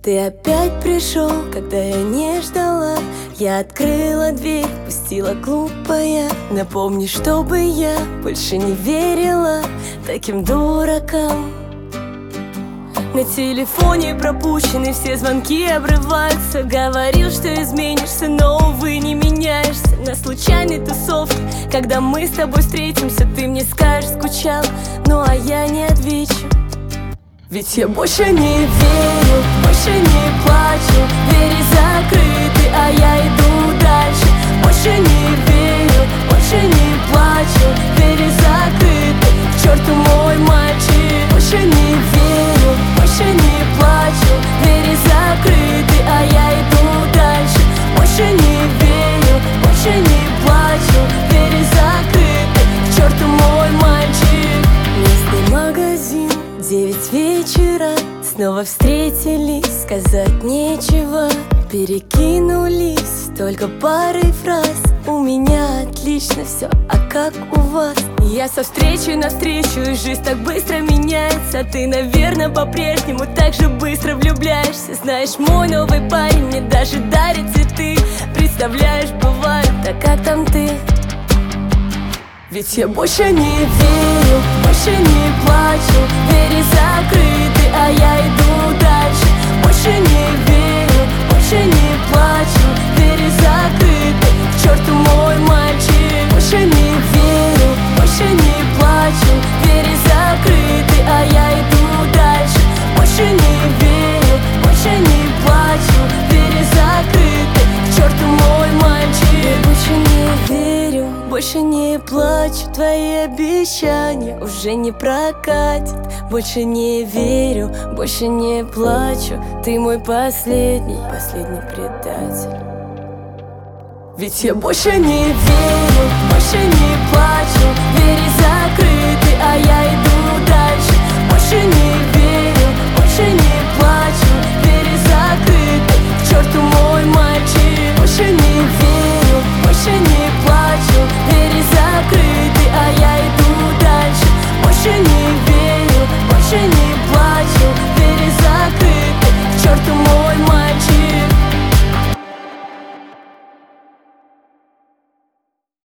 Ты опять пришел, когда я не ждала. Я открыла дверь, пустила глупая. Напомни, чтобы я больше не верила таким дуракам. На телефоне пропущены все звонки, обрываются. Говорил, что изменишься, но, увы, не меняешься. На случайной тусовке, когда мы с тобой встретимся, ты мне скажешь, скучал, ну а я не отвечу. Ведь я больше не верю, больше не плачу. Двери закрыты, а я иду дальше. Больше не верю, больше не плачу. Двери закрыты, к черту мой мальчик. Больше не верю, больше не плачу. Двери закрыты, а я иду дальше. Больше не верю, больше не плачу. Двери закрыты, к черту мой мальчик. Местный магазин, 9 вечера, снова встретились, сказать нечего. Перекинулись только парой фраз. У меня отлично все, а как у вас? Я со встречи на встречу, и жизнь так быстро меняется. А ты, наверное, по-прежнему так же быстро влюбляешься. Знаешь, мой новый парень мне даже дарит цветы. Представляешь, бывает, а как там ты? Ведь я больше не верю, больше не плачу. Двери закрыты, а я иду дальше. Больше не верю, больше не плачу. Двери закрыты, к черту мой мальчик. Больше не верю, больше не плачу. Двери закрыты, а я иду дальше. Больше не верю, больше не плачу. Двери закрыты, к черту мой мальчик. Я больше не верю, больше не плачу. Твои обещания уже не прокатят. Больше не верю, больше не плачу. Ты мой последний предатель. Ведь я больше не верю, больше не плачу. Двери закрыты, а я иду